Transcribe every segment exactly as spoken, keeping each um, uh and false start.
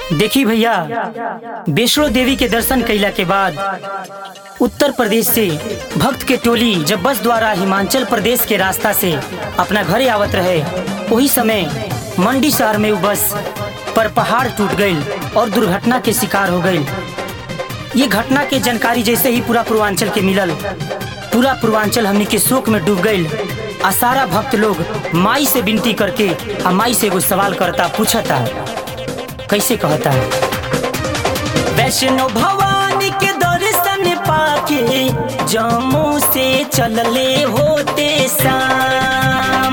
देखी भैया, वैष्णो देवी के दर्शन कैला के बाद उत्तर प्रदेश से भक्त के टोली जब बस द्वारा हिमाचल प्रदेश के रास्ता से अपना घरे आवत रहे, वही समय मंडी शहर में वो बस पर पहाड़ टूट गई और दुर्घटना के शिकार हो गई। ये घटना के जानकारी जैसे ही पूरा पूर्वांचल के मिलल, पूरा पूर्वांचल हमनी के शोक में डूब गई। आ सारा भक्त लोग माई से विनती करके आ माई से एगो सवाल करता, पूछता, कैसे कहता है, वैष्णो भवानी के दर्शन पाके जम्मू से चलले होते शाम।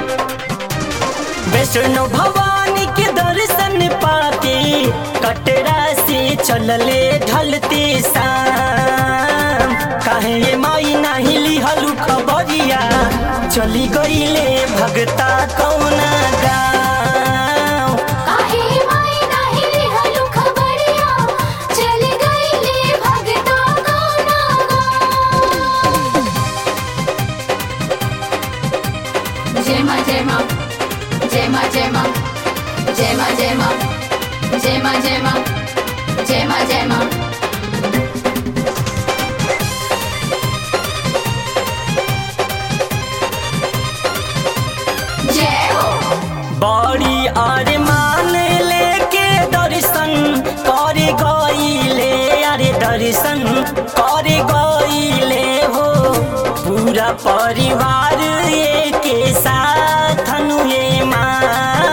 वैष्णो भवानी के दर्शन पाके कटरा से चलले ढलते शाम। काहे ये माई नहीं लिहलु खबरिया, चली गईले भगता कौना गाँव। काहे माई नाही लिहलु खबरिया, चली गईले भगता कौना गाँव। जय माँ जय माँ जय माँ जय माँ जय माँ जय माँ जय माँ जय माँ जय माँ जय माँ। बड़ी अरमान लेके दर्शन करे गईले, अरे दर्शन करे गईले हो पूरा परिवार के साथ अनुए माँ।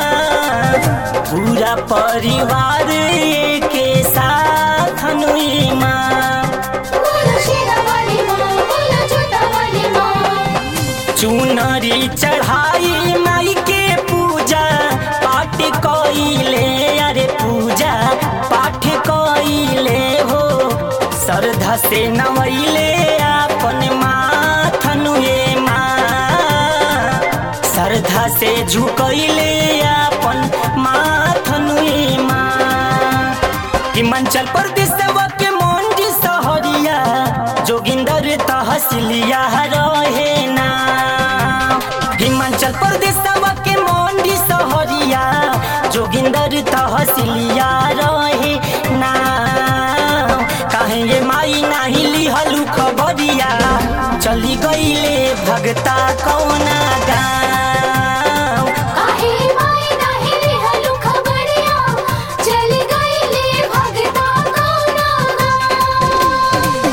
पूरा परिवार के साथ अनुए माँ। बोलो शेरा वाली माँ, बोलो छोटा वाली माँ। चुनरी चढ़ाई माई के पूजा पाठ कइले, अरे पूजा पाठ कइले हो श्रद्धा से नवैले अपन माथनुए माँ। श्रद्धा से झुकैले अपन माथनुए माँ। हिमाचल प्रदेश के मंडी सहरिया जोगिंदर तहसीलिया रहे ना। हिमाचल प्रदेश के मंडी सहरिया जोगिंदर तहसीलिया रहे ना। काहे ये माई नाही लिहलु खबरिया, चली गईले भगता कौना गाँव। काहे माई नाही लिहलु खबरिया, चली गईले भगता कौना गाँव।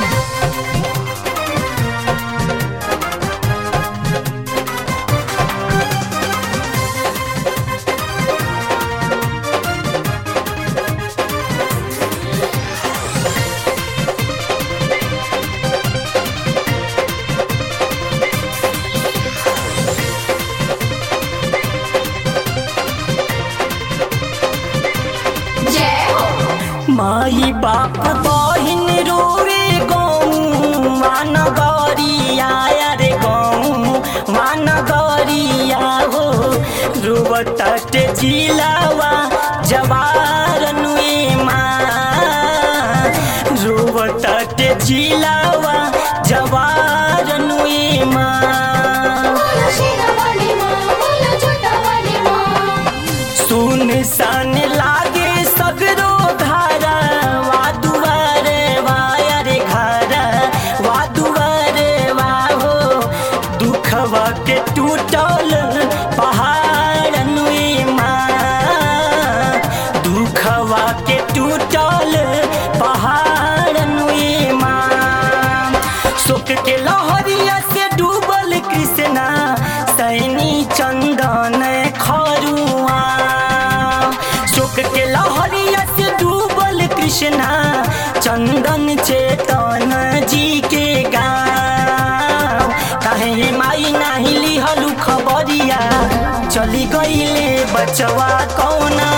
जय हो। माई बाप बहिन रोवे गौवा नगरिया, अरे गौवा नगरिया हो रोवत जिलावा जवार नुए माँ। रोवत जिलावा जवार नुए माँ। बोलो शेरा वाली माँ, बोलो छोटा वाली माँ। सुनसान लागे सगरो घरा वा दुआरे वा, अरे घरा वा दुआरे वा हो दुखवा के टूटल पहाड़ नुए माँ। दुखवा के टूटल पहाड़ नुए माँ। शोक के लहरिया से डूबल कृष्णा सैनी चंदन खरुआ। शोक के लहरिया से डूबल कृष्णा चंदन चेतन जी के गाँव। काहे माई नाही लिहलु खबरिया, चली गईले बचवा कौना